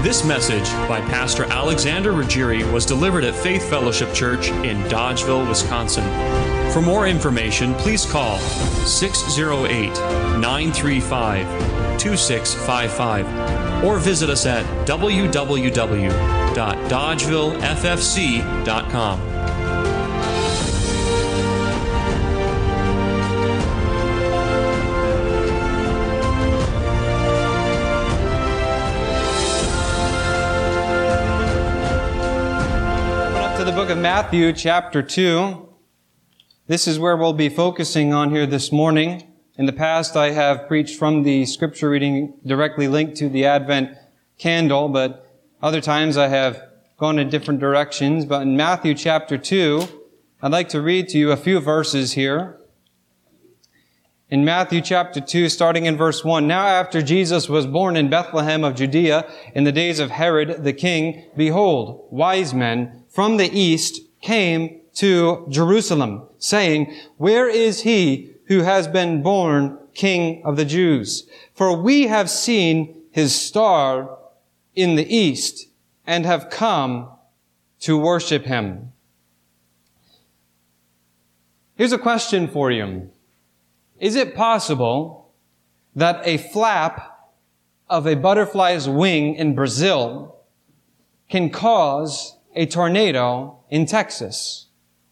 This message by Pastor Alexander Ruggieri was delivered at Faith Fellowship Church in Dodgeville, Wisconsin. For more information, please call 608-935-2655 or visit us at www.dodgevilleffc.com. The book of Matthew, chapter 2. This is where we'll be focusing on here this morning. In the past, I have preached from the scripture reading directly linked to the Advent candle, but other times I have gone in different directions. But in Matthew chapter 2, I'd like to read to you a few verses here. In Matthew chapter 2, starting in verse 1, "Now after Jesus was born in Bethlehem of Judea in the days of Herod the king, behold, wise men from the east came to Jerusalem, saying, Where is he who has been born King of the Jews? For we have seen his star in the east and have come to worship him." Here's a question for you. Is it possible that a flap of a butterfly's wing in Brazil can cause a tornado in Texas?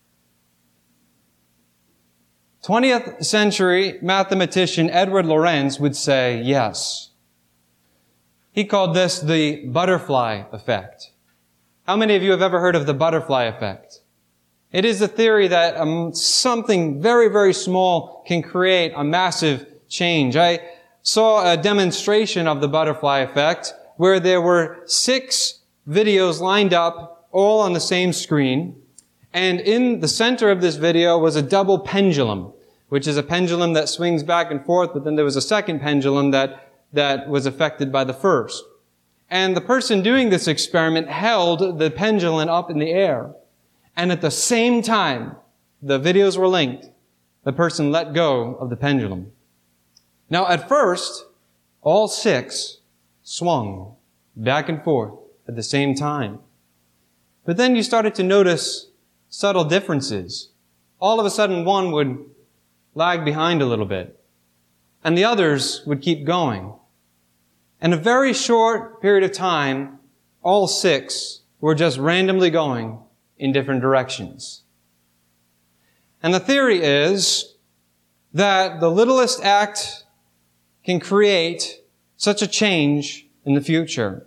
20th century mathematician Edward Lorenz would say yes. He called this the butterfly effect. How many of you have ever heard of the butterfly effect? It is the theory that something very, very small can create a massive change. I saw a demonstration of the butterfly effect where there were 6 videos lined up all on the same screen. And in the center of this video was a double pendulum, which is a pendulum that swings back and forth, but then there was a second pendulum that was affected by the first. And the person doing this experiment held the pendulum up in the air. And at the same time, the videos were linked, the person let go of the pendulum. Now at first, all 6 swung back and forth at the same time. But then you started to notice subtle differences. All of a sudden, one would lag behind a little bit, and the others would keep going. In a very short period of time, all 6 were just randomly going in different directions. And the theory is that the littlest act can create such a change in the future.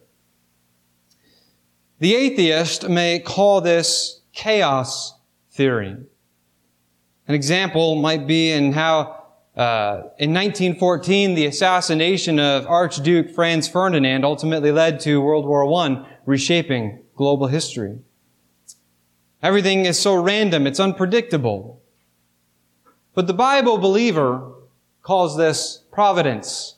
The atheist may call this chaos theory. An example might be in how, in 1914, the assassination of Archduke Franz Ferdinand ultimately led to World War I, reshaping global history. Everything is so random, it's unpredictable. But the Bible believer calls this providence.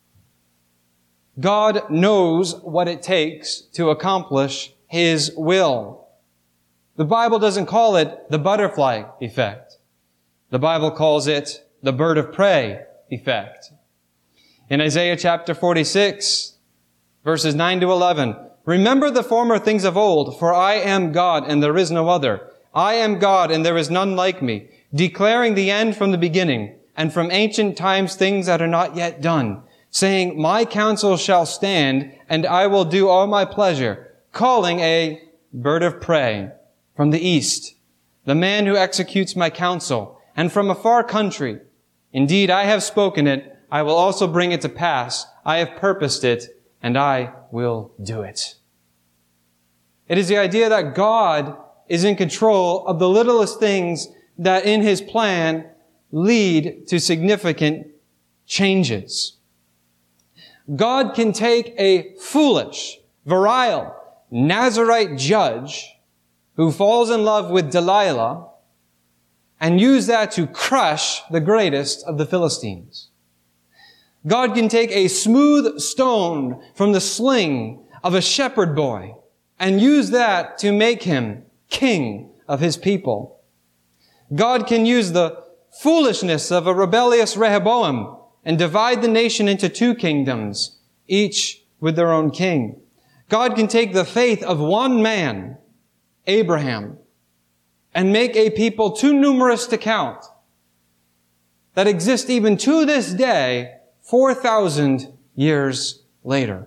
God knows what it takes to accomplish His will. The Bible doesn't call it the butterfly effect. The Bible calls it the bird of prey effect. In Isaiah chapter 46, verses 9 to 11, "Remember the former things of old, for I am God and there is no other. I am God and there is none like me, declaring the end from the beginning, and from ancient times things that are not yet done, saying, My counsel shall stand, and I will do all my pleasure, calling a bird of prey from the east, the man who executes my counsel, and from a far country. Indeed, I have spoken it, I will also bring it to pass. I have purposed it, and I will do it." It is the idea that God is in control of the littlest things that in His plan lead to significant changes. God can take a foolish, virile, Nazarite judge who falls in love with Delilah and use that to crush the greatest of the Philistines. God can take a smooth stone from the sling of a shepherd boy and use that to make him king of His people. God can use the foolishness of a rebellious Rehoboam and divide the nation into 2 kingdoms, each with their own king. God can take the faith of one man, Abraham, and make a people too numerous to count that exist even to this day, 4,000 years later.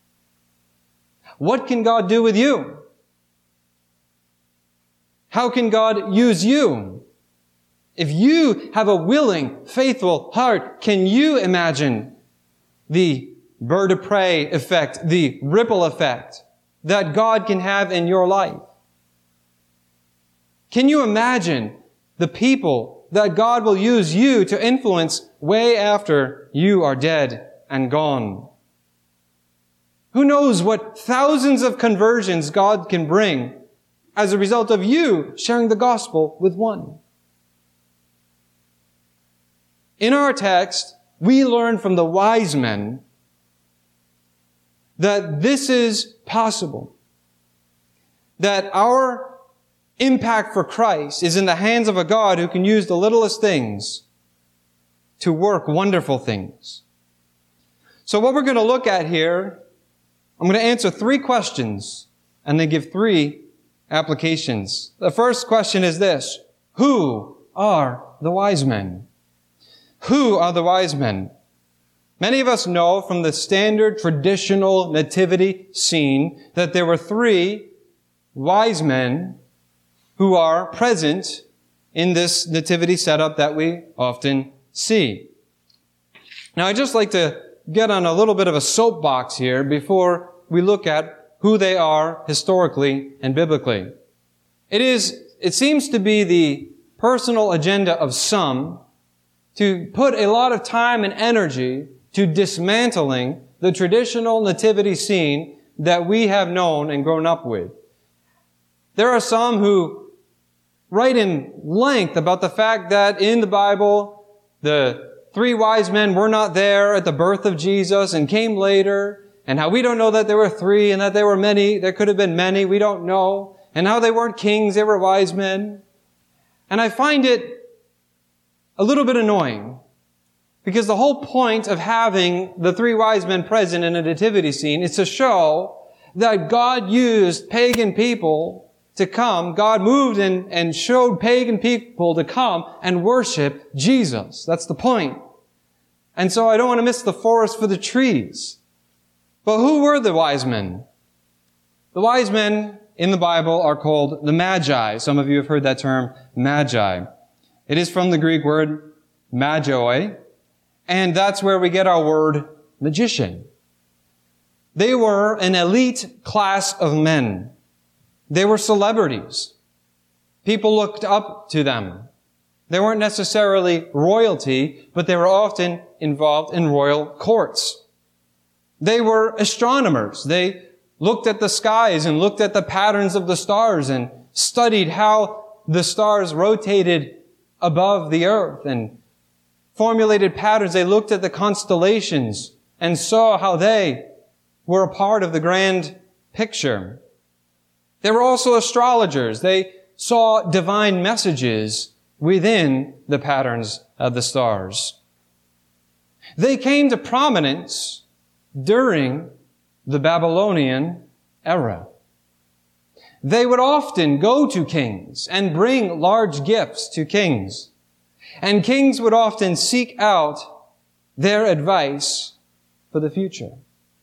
What can God do with you? How can God use you? If you have a willing, faithful heart, can you imagine the bird of prey effect, the ripple effect that God can have in your life? Can you imagine the people that God will use you to influence way after you are dead and gone? Who knows what thousands of conversions God can bring as a result of you sharing the gospel with one? In our text, we learn from the wise men that this is possible. That our impact for Christ is in the hands of a God who can use the littlest things to work wonderful things. So what we're going to look at here, I'm going to answer 3 questions and then give 3 applications. The first question is this: who are the wise men? Who are the wise men? Many of us know from the standard traditional nativity scene that there were 3 wise men who are present in this nativity setup that we often see. Now, I'd just like to get on a little bit of a soapbox here before we look at who they are historically and biblically. It seems to be the personal agenda of some to put a lot of time and energy to dismantling the traditional nativity scene that we have known and grown up with. There are some who write in length about the fact that in the Bible, the 3 wise men were not there at the birth of Jesus and came later, and how we don't know that there were 3 and that there were many, there could have been many, we don't know, and how they weren't kings, they were wise men. And I find it a little bit annoying, because the whole point of having the 3 wise men present in a nativity scene is to show that God used pagan people to come. God moved and showed pagan people to come and worship Jesus. That's the point. And so I don't want to miss the forest for the trees. But who were the wise men? The wise men in the Bible are called the Magi. Some of you have heard that term, Magi. It is from the Greek word magoi, and that's where we get our word magician. They were an elite class of men. They were celebrities. People looked up to them. They weren't necessarily royalty, but they were often involved in royal courts. They were astronomers. They looked at the skies and looked at the patterns of the stars and studied how the stars rotated above the earth and formulated patterns. They looked at the constellations and saw how they were a part of the grand picture. They were also astrologers. They saw divine messages within the patterns of the stars. They came to prominence during the Babylonian era. They would often go to kings and bring large gifts to kings. And kings would often seek out their advice for the future.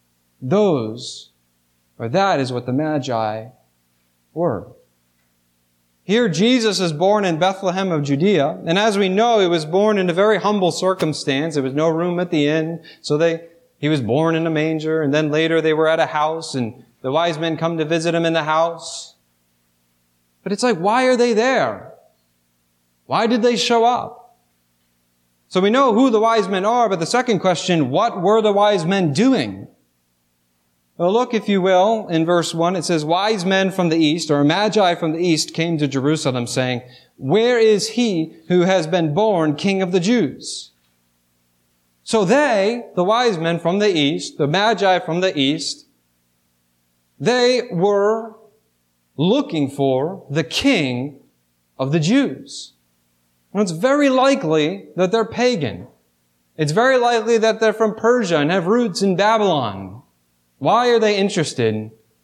That is what the Magi were. Here Jesus is born in Bethlehem of Judea, and as we know, he was born in a very humble circumstance. There was no room at the inn, so he was born in a manger, and then later they were at a house, and the wise men come to visit him in the house. But it's like, why are they there? Why did they show up? So we know who the wise men are, but the second question, what were the wise men doing? Well, look, if you will, in verse 1, it says, wise men from the east, or magi from the east, came to Jerusalem, saying, where is he who has been born King of the Jews? So they, the wise men from the east, the magi from the east, they were looking for the King of the Jews. And it's very likely that they're pagan. It's very likely that they're from Persia and have roots in Babylon. Why are they interested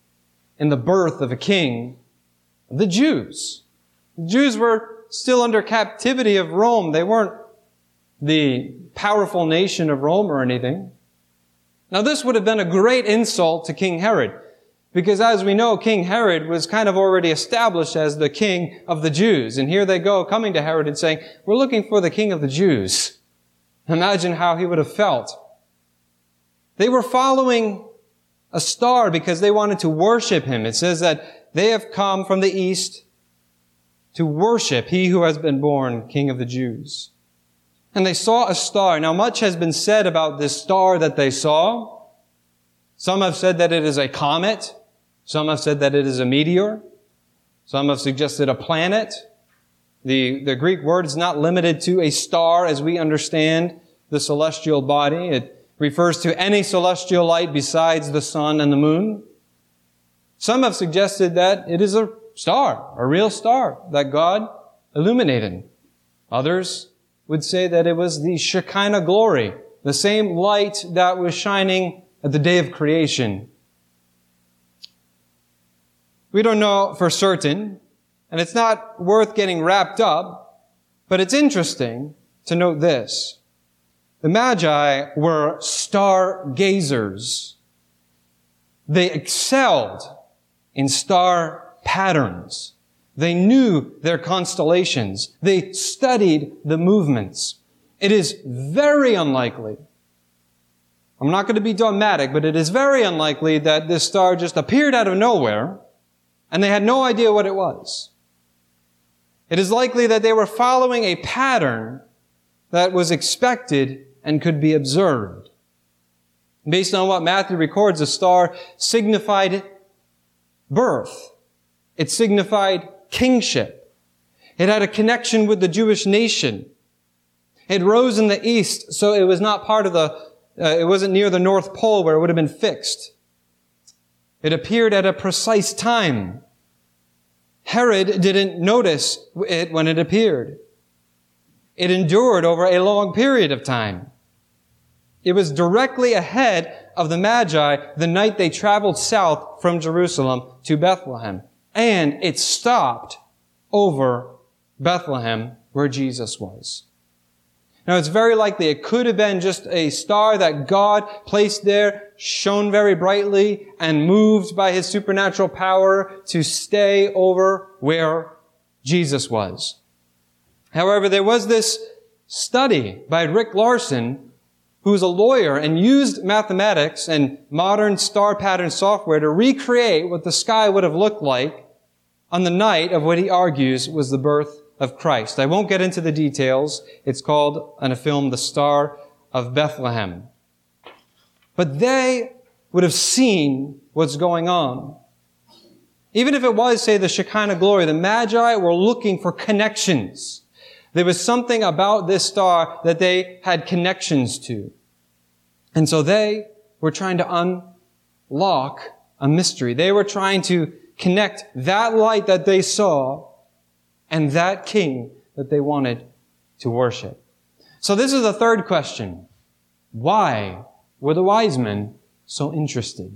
in the birth of a king of the Jews. The Jews were still under captivity of Rome. They weren't the powerful nation of Rome or anything. Now this would have been a great insult to King Herod, because as we know, King Herod was kind of already established as the king of the Jews. And here they go coming to Herod and saying, we're looking for the king of the Jews. Imagine how he would have felt. They were following a star because they wanted to worship him. It says that they have come from the east to worship he who has been born King of the Jews. And they saw a star. Now much has been said about this star that they saw. Some have said that it is a comet. Some have said that it is a meteor. Some have suggested a planet. The Greek word is not limited to a star as we understand the celestial body. It refers to any celestial light besides the sun and the moon. Some have suggested that it is a star, a real star that God illuminated. Others would say that it was the Shekinah glory, the same light that was shining at the day of creation. We don't know for certain, and it's not worth getting wrapped up, but it's interesting to note this. The Magi were stargazers. They excelled in star patterns. They knew their constellations. They studied the movements. It is very unlikely, I'm not going to be dogmatic, but it is very unlikely that this star just appeared out of nowhere and they had no idea what it was. It is likely that they were following a pattern that was expected and could be observed. Based on what Matthew records, the star signified birth. It signified kingship. It had a connection with the Jewish nation. It rose in the east, so it was not part of it wasn't near the North Pole where it would have been fixed. It appeared at a precise time. Herod didn't notice it when it appeared. It endured over a long period of time. It was directly ahead of the Magi the night they traveled south from Jerusalem to Bethlehem. And it stopped over Bethlehem where Jesus was. Now, it's very likely it could have been just a star that God placed there, shone very brightly, and moved by His supernatural power to stay over where Jesus was. However, there was this study by Rick Larson, who's a lawyer and used mathematics and modern star pattern software to recreate what the sky would have looked like on the night of what he argues was the birth of Christ. I won't get into the details. It's called, in a film, The Star of Bethlehem. But they would have seen what's going on. Even if it was, say, the Shekinah glory, the Magi were looking for connections. There was something about this star that they had connections to. And so they were trying to unlock a mystery. They were trying to connect that light that they saw and that king that they wanted to worship. So this is the third question. Why were the wise men so interested?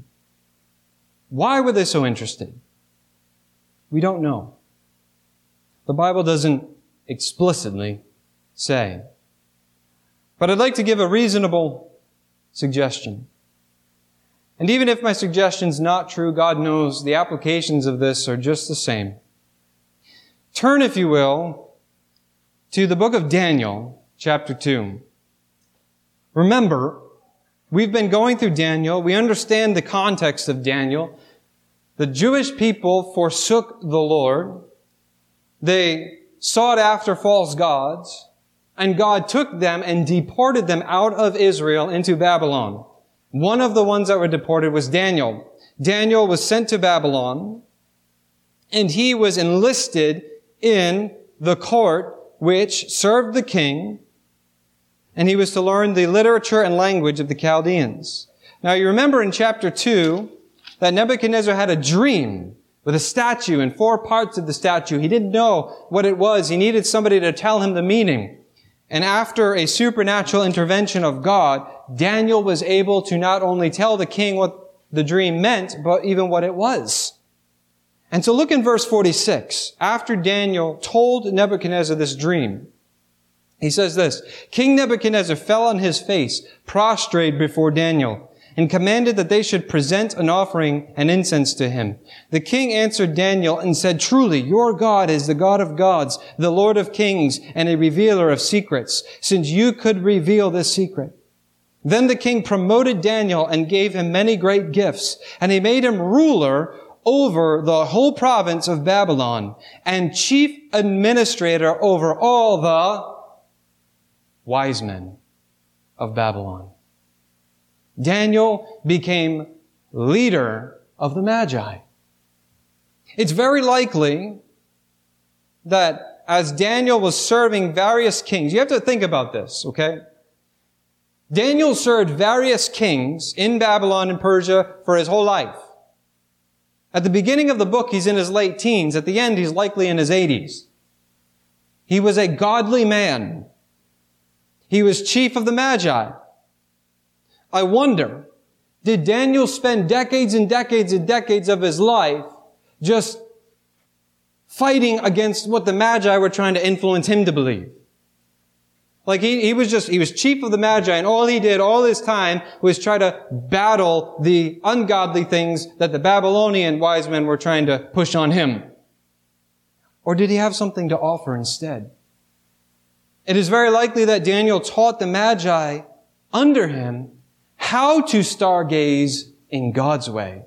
Why were they so interested? We don't know. The Bible doesn't explicitly say. But I'd like to give a reasonable suggestion. And even if my suggestion's not true, God knows the applications of this are just the same. Turn, if you will, to the book of Daniel, chapter 2. Remember, we've been going through Daniel. We understand the context of Daniel. The Jewish people forsook the Lord. They sought after false gods, and God took them and deported them out of Israel into Babylon. One of the ones that were deported was Daniel. Daniel was sent to Babylon, and he was enlisted in the court which served the king, and he was to learn the literature and language of the Chaldeans. Now you remember in chapter 2 that Nebuchadnezzar had a dream with a statue and 4 parts of the statue. He didn't know what it was. He needed somebody to tell him the meaning. And after a supernatural intervention of God, Daniel was able to not only tell the king what the dream meant, but even what it was. And so look in verse 46. After Daniel told Nebuchadnezzar this dream, he says this, King Nebuchadnezzar fell on his face, prostrate before Daniel, and commanded that they should present an offering and incense to him. The king answered Daniel and said, Truly, your God is the God of gods, the Lord of kings, and a revealer of secrets, since you could reveal this secret. Then the king promoted Daniel and gave him many great gifts, and he made him ruler over the whole province of Babylon and chief administrator over all the wise men of Babylon. Daniel became leader of the Magi. It's very likely that as Daniel was serving various kings, you have to think about this, okay? Daniel served various kings in Babylon and Persia for his whole life. At the beginning of the book, he's in his late teens. At the end, he's likely in his 80s. He was a godly man. He was chief of the Magi. I wonder, did Daniel spend decades and decades and decades of his life just fighting against what the Magi were trying to influence him to believe? Like he was chief of the Magi, and all he did all his time was try to battle the ungodly things that the Babylonian wise men were trying to push on him. Or did he have something to offer instead? It is very likely that Daniel taught the Magi under him how to stargaze in God's way.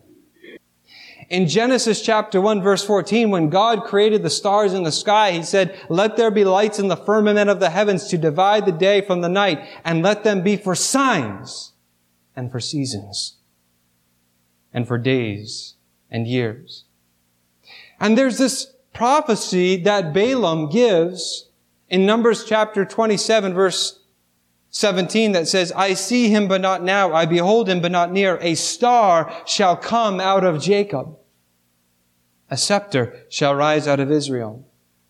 In Genesis chapter 1 verse 14, when God created the stars in the sky, He said, Let there be lights in the firmament of the heavens to divide the day from the night, and let them be for signs and for seasons and for days and years. And there's this prophecy that Balaam gives in Numbers chapter 27 verse 17 that says, I see him but not now, I behold him but not near. A star shall come out of Jacob. A scepter shall rise out of Israel.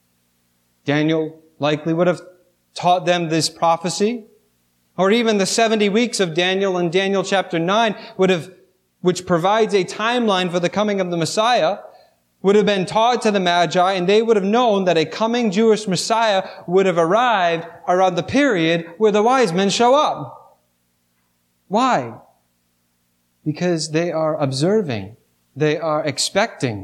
Daniel likely would have taught them this prophecy. Or even the 70 weeks of Daniel in Daniel chapter 9 which provides a timeline for the coming of the Messiah, would have been taught to the Magi, and they would have known that a coming Jewish Messiah would have arrived around the period where the wise men show up. Why? Because they are observing. They are expecting.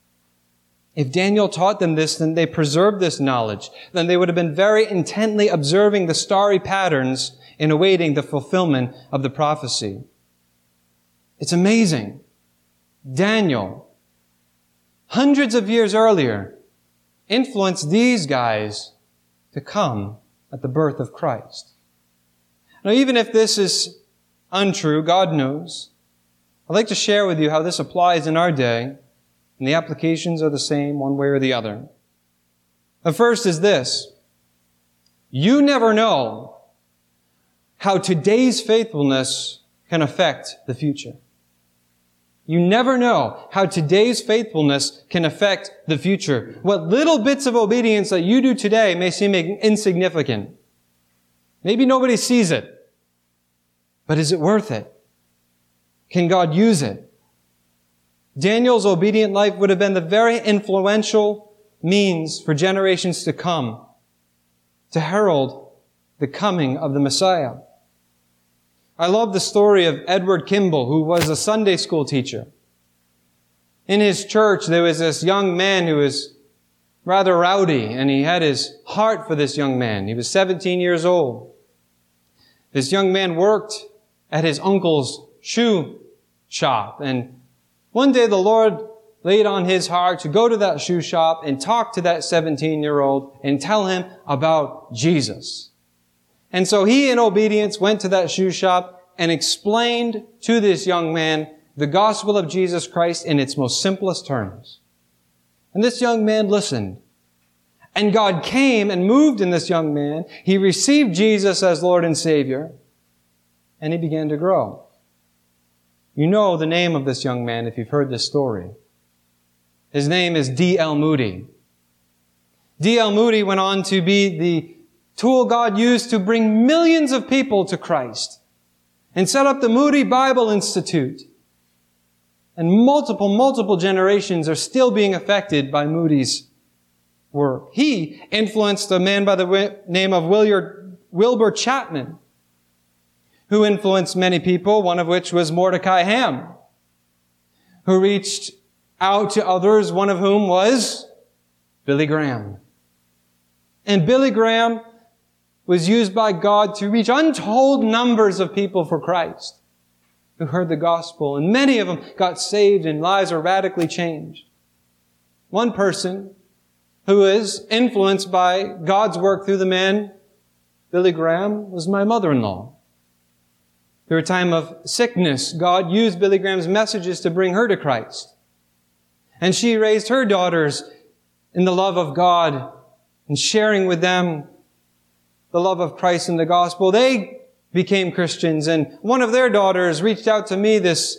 If Daniel taught them this, then they preserved this knowledge. Then they would have been very intently observing the starry patterns in awaiting the fulfillment of the prophecy. It's amazing. Daniel, hundreds of years earlier, influenced these guys to come at the birth of Christ. Now, even if this is untrue, God knows. I'd like to share with you how this applies in our day, and the applications are the same one way or the other. The first is this. You never know how today's faithfulness can affect the future. You never know how today's faithfulness can affect the future. What little bits of obedience that you do today may seem insignificant. Maybe nobody sees it. But is it worth it? Can God use it? Daniel's obedient life would have been the very influential means for generations to come to herald the coming of the Messiah. I love the story of Edward Kimball, who was a Sunday school teacher. In his church, there was this young man who was rather rowdy, and he had his heart for this young man. He was 17 years old. This young man worked at his uncle's shoe shop, and one day the Lord laid on his heart to go to that shoe shop and talk to that 17-year-old and tell him about Jesus. And so he, in obedience, went to that shoe shop and explained to this young man the gospel of Jesus Christ in its most simplest terms. And this young man listened. And God came and moved in this young man. He received Jesus as Lord and Savior. And he began to grow. You know the name of this young man if you've heard this story. His name is D.L. Moody. D.L. Moody went on to be the tool God used to bring millions of people to Christ and set up the Moody Bible Institute. And multiple generations are still being affected by Moody's work. He influenced a man by the name of Wilbur Chapman, who influenced many people, one of which was Mordecai Ham, who reached out to others, one of whom was Billy Graham. And Billy Graham was used by God to reach untold numbers of people for Christ who heard the gospel, and many of them got saved and lives were radically changed. One person who was influenced by God's work through the man Billy Graham was my mother-in-law. Through a time of sickness, God used Billy Graham's messages to bring her to Christ. And she raised her daughters in the love of God and sharing with them the love of Christ and the gospel. They became Christians, and one of their daughters reached out to me, this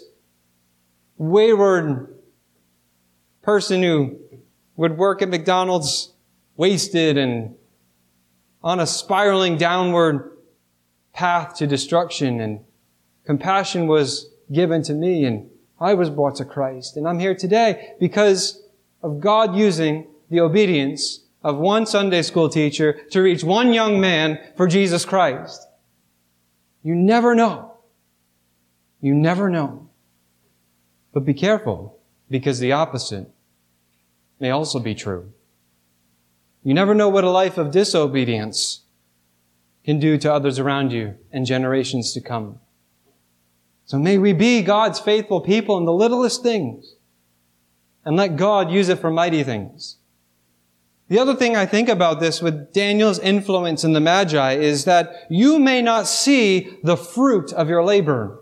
wayward person who would work at McDonald's, wasted and on a spiraling downward path to destruction. And compassion was given to me, and I was brought to Christ. And I'm here today because of God using the obedience of one Sunday school teacher to reach one young man for Jesus Christ. You never know. You never know. But be careful, because the opposite may also be true. You never know what a life of disobedience can do to others around you and generations to come. So may we be God's faithful people in the littlest things and let God use it for mighty things. The other thing I think about this with Daniel's influence in the Magi is that you may not see the fruit of your labor.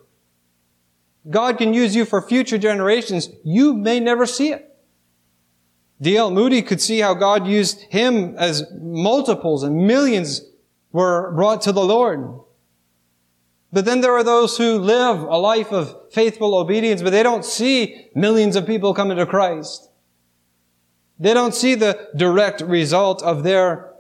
God can use you for future generations. You may never see it. D.L. Moody could see how God used him as multiples and millions were brought to the Lord. But then there are those who live a life of faithful obedience, but they don't see millions of people coming to Christ. They don't see the direct result of their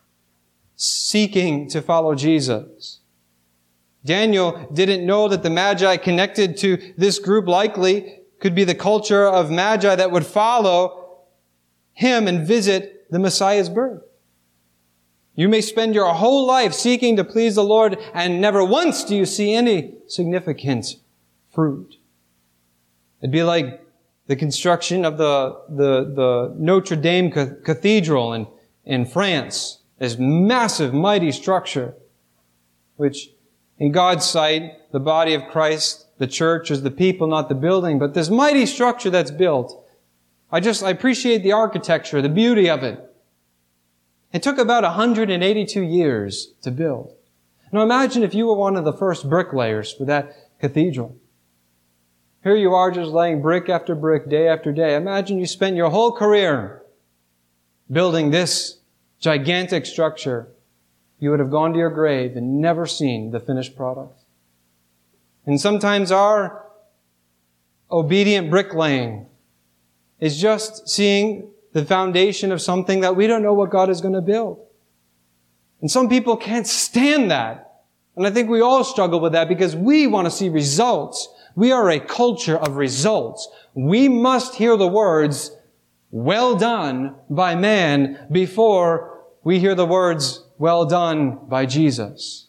seeking to follow Jesus. Daniel didn't know that the Magi connected to this group likely could be the culture of Magi that would follow him and visit the Messiah's birth. You may spend your whole life seeking to please the Lord, and never once do you see any significant fruit. It'd be like the construction of the Notre Dame Cathedral in France, this massive, mighty structure, which in God's sight, the body of Christ, the church, is the people, not the building. But this mighty structure that's built, I appreciate the architecture, the beauty of it. It took about 182 years to build. Now imagine if you were one of the first bricklayers for that cathedral. Here you are just laying brick after brick, day after day. Imagine you spent your whole career building this gigantic structure. You would have gone to your grave and never seen the finished product. And sometimes our obedient bricklaying is just seeing the foundation of something that we don't know what God is going to build. And some people can't stand that. And I think we all struggle with that because we want to see results. We are a culture of results. We must hear the words, "Well done" by man before we hear the words, "Well done" by Jesus.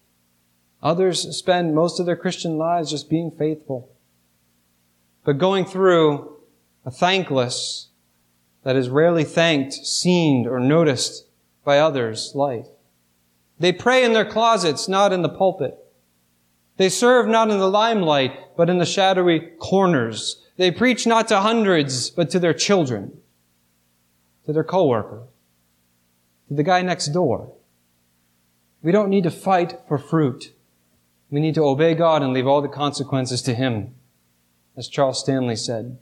Others spend most of their Christian lives just being faithful, but going through a thankless, that is rarely thanked, seen, or noticed by others' life. They pray in their closets, not in the pulpit. They serve not in the limelight, but in the shadowy corners. They preach not to hundreds, but to their children, to their coworker, to the guy next door. We don't need to fight for fruit. We need to obey God and leave all the consequences to Him, as Charles Stanley said.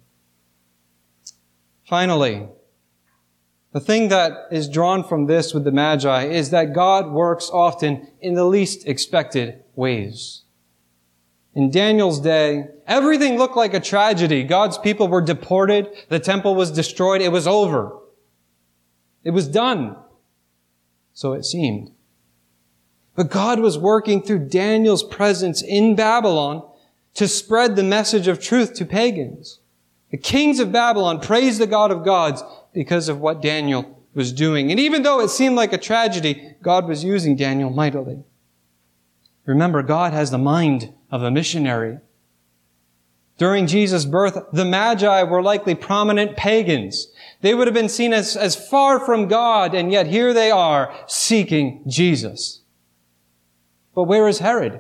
Finally, the thing that is drawn from this with the Magi is that God works often in the least expected ways. In Daniel's day, everything looked like a tragedy. God's people were deported. The temple was destroyed. It was over. It was done. So it seemed. But God was working through Daniel's presence in Babylon to spread the message of truth to pagans. The kings of Babylon praised the God of gods because of what Daniel was doing. And even though it seemed like a tragedy, God was using Daniel mightily. Remember, God has the mind of a missionary. During Jesus' birth, the Magi were likely prominent pagans. They would have been seen as far from God, and yet here they are seeking Jesus. But where is Herod?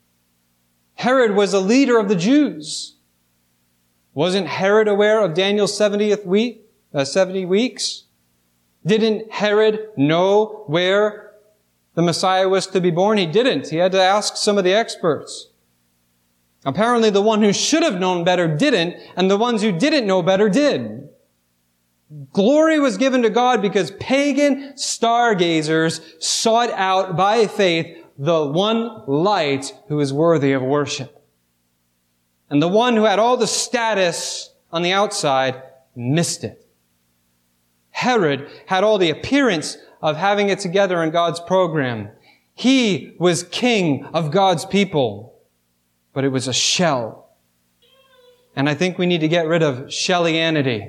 Herod was a leader of the Jews. Wasn't Herod aware of Daniel's 70 weeks? Didn't Herod know where the Messiah was to be born? He didn't. He had to ask some of the experts. Apparently the one who should have known better didn't, and the ones who didn't know better did. Glory was given to God because pagan stargazers sought out by faith the one light who is worthy of worship. And the one who had all the status on the outside missed it. Herod had all the appearance of having it together in God's program. He was king of God's people, but it was a shell. And I think we need to get rid of shellianity.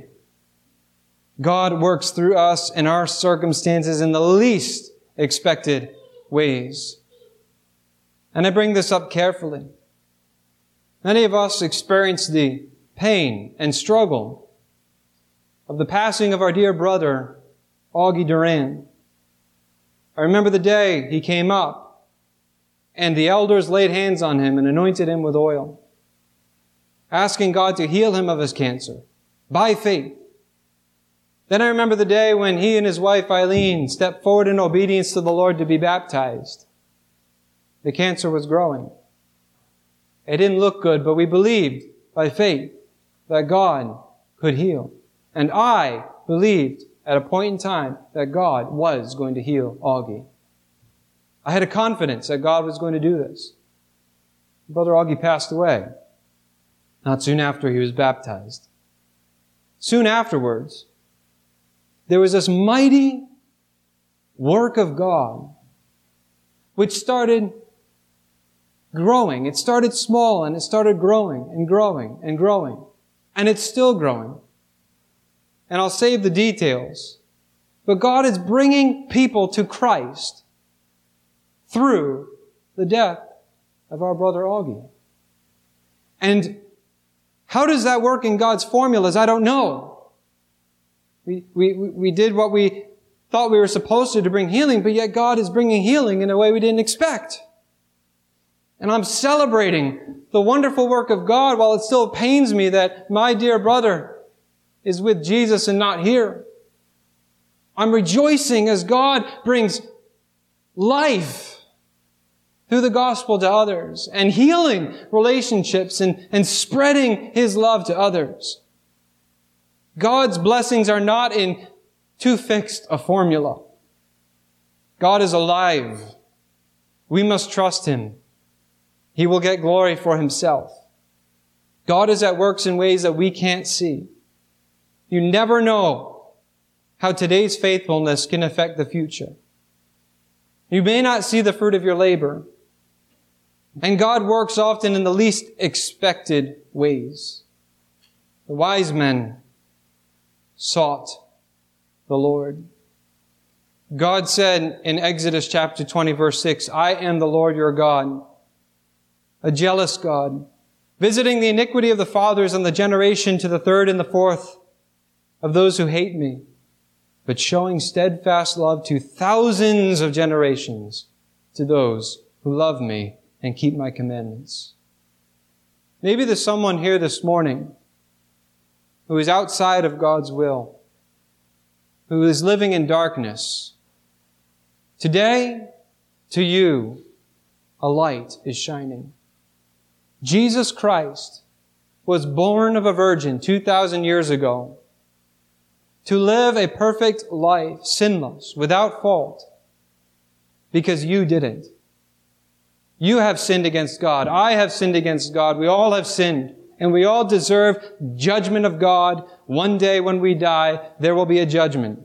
God works through us in our circumstances in the least expected ways. And I bring this up carefully. Many of us experience the pain and struggle of the passing of our dear brother, Augie Duran. I remember the day he came up and the elders laid hands on him and anointed him with oil, asking God to heal him of his cancer by faith. Then I remember the day when he and his wife Eileen stepped forward in obedience to the Lord to be baptized. The cancer was growing. It didn't look good, but we believed by faith that God could heal. And I believed at a point in time that God was going to heal Augie. I had a confidence that God was going to do this. Brother Augie passed away not soon after he was baptized. Soon afterwards, there was this mighty work of God which started growing. It started small and it started growing and growing and growing. And it's still growing. And I'll save the details. But God is bringing people to Christ through the death of our brother Augie. And how does that work in God's formulas? I don't know. We did what we thought we were supposed to bring healing, but yet God is bringing healing in a way we didn't expect. And I'm celebrating the wonderful work of God while it still pains me that my dear brother is with Jesus and not here. I'm rejoicing as God brings life through the gospel to others and healing relationships and spreading His love to others. God's blessings are not in too fixed a formula. God is alive. We must trust Him. He will get glory for Himself. God is at work in ways that we can't see. You never know how today's faithfulness can affect the future. You may not see the fruit of your labor. And God works often in the least expected ways. The wise men sought the Lord. God said in Exodus chapter 20 verse 6, I am the Lord your God, a jealous God, visiting the iniquity of the fathers and the generation to the third and the fourth of those who hate me, but showing steadfast love to thousands of generations to those who love me and keep my commandments. Maybe there's someone here this morning who is outside of God's will, who is living in darkness. Today, to you, a light is shining. Jesus Christ was born of a virgin 2,000 years ago to live a perfect life, sinless, without fault, because you didn't. You have sinned against God. I have sinned against God. We all have sinned, and we all deserve judgment of God. One day when we die, there will be a judgment.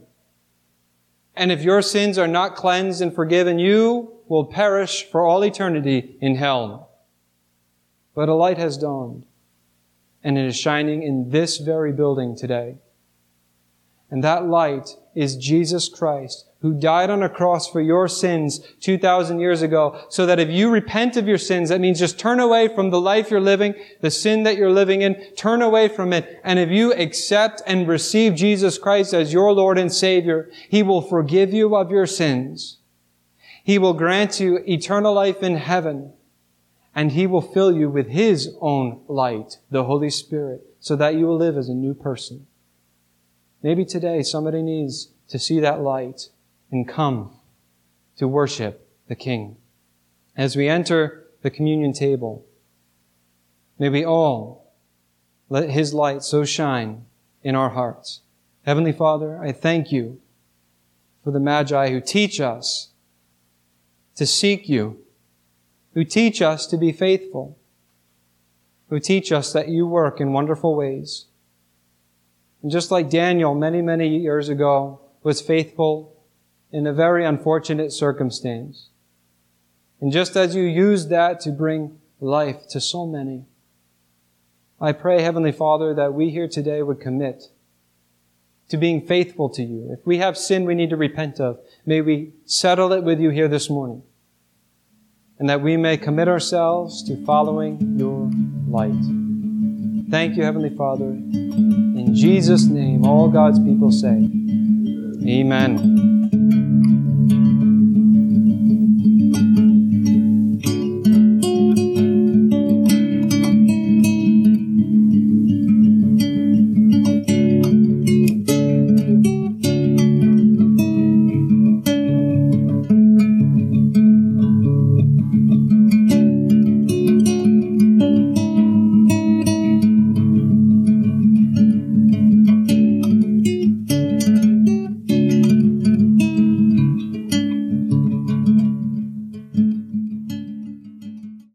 And if your sins are not cleansed and forgiven, you will perish for all eternity in hell. But a light has dawned, and it is shining in this very building today. And that light is Jesus Christ, who died on a cross for your sins 2,000 years ago, so that if you repent of your sins, that means just turn away from the life you're living, the sin that you're living in, turn away from it. And if you accept and receive Jesus Christ as your Lord and Savior, He will forgive you of your sins. He will grant you eternal life in heaven, and He will fill you with His own light, the Holy Spirit, so that you will live as a new person. Maybe today somebody needs to see that light and come to worship the King. As we enter the communion table, may we all let His light so shine in our hearts. Heavenly Father, I thank You for the Magi who teach us to seek You, who teach us to be faithful, who teach us that You work in wonderful ways. And just like Daniel many, many years ago was faithful in a very unfortunate circumstance, and just as You used that to bring life to so many, I pray, Heavenly Father, that we here today would commit to being faithful to You. If we have sin we need to repent of, may we settle it with You here this morning, and that we may commit ourselves to following Your light. Thank You, Heavenly Father. In Jesus' name, all God's people say, Amen.